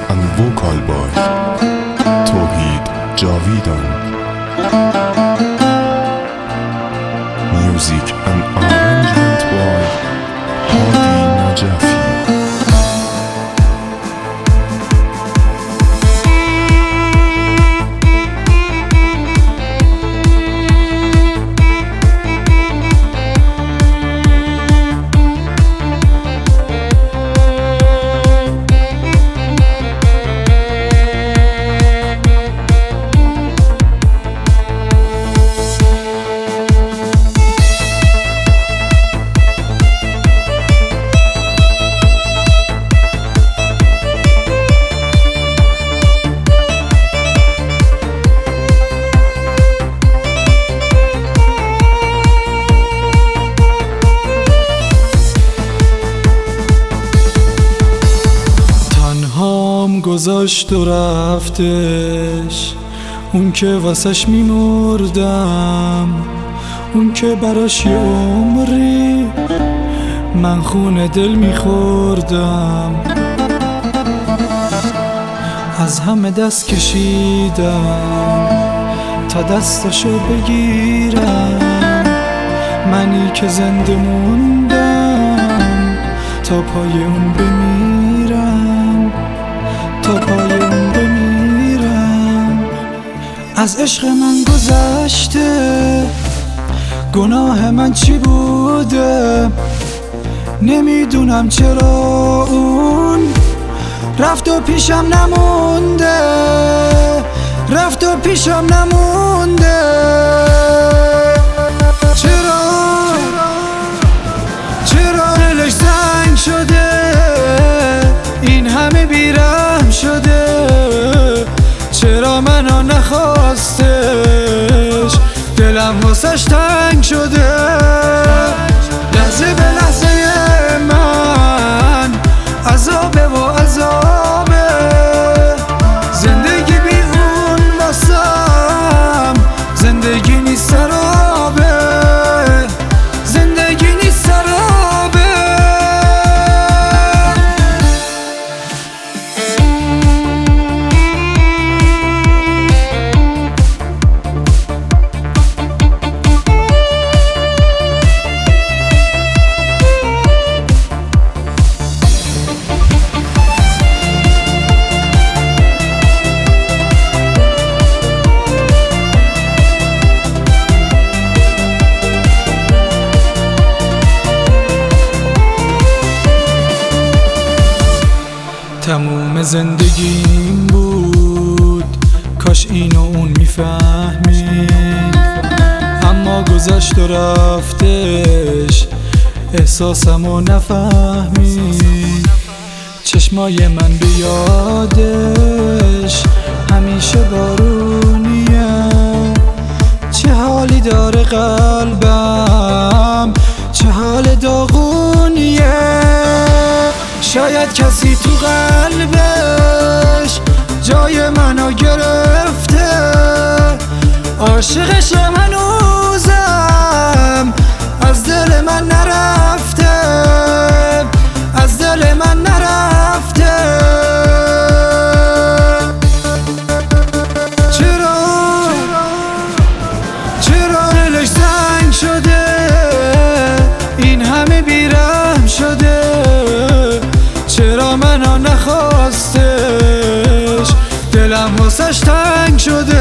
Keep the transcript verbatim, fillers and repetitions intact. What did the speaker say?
and vocal by Tawheed Javidan. Music and arrangement by Hadi Najafi. گذاشت و رفتش، اون که واسش میمردم، اون که براش یه عمری من خون دل میخوردم. از همه دست کشیدم تا دستشو بگیرم، منی که زنده موندم تا پای اون بمیرم، تا پای اون بمیرم. از عشق من گذشته، گناه من چی بوده؟ نمیدونم چرا اون رفت و پیشم نمونده، رفت و پیشم نمونده. چرا چرا دلش زنگ شده، این همه بیرحم شده؟ چرا منو نخواستش، دلم واسش تنگ شده. لحظه به لحظه من عذابه و عذابه، زندگی بی اون واسم زندگی نیست، سرابه، زندگی نیست، سرابه. تموم زندگیم بود، کاش اینو اون میفهمید، اما گذشت و رفتش، احساسمو نفهمید. چشمای من به یادش همیشه بارونیه، چه حالی داره قلبم، چه حال داغونیه. شاید کسی تو قلبش جای منو گرفته، عاشقشم هنوزم از دل من نرفته، از دل من نرفته. چرا چرا دلش زنگ شده، این همه بیرحم شده؟ چرا منو نخواستش، دلم واسش تنگ شده.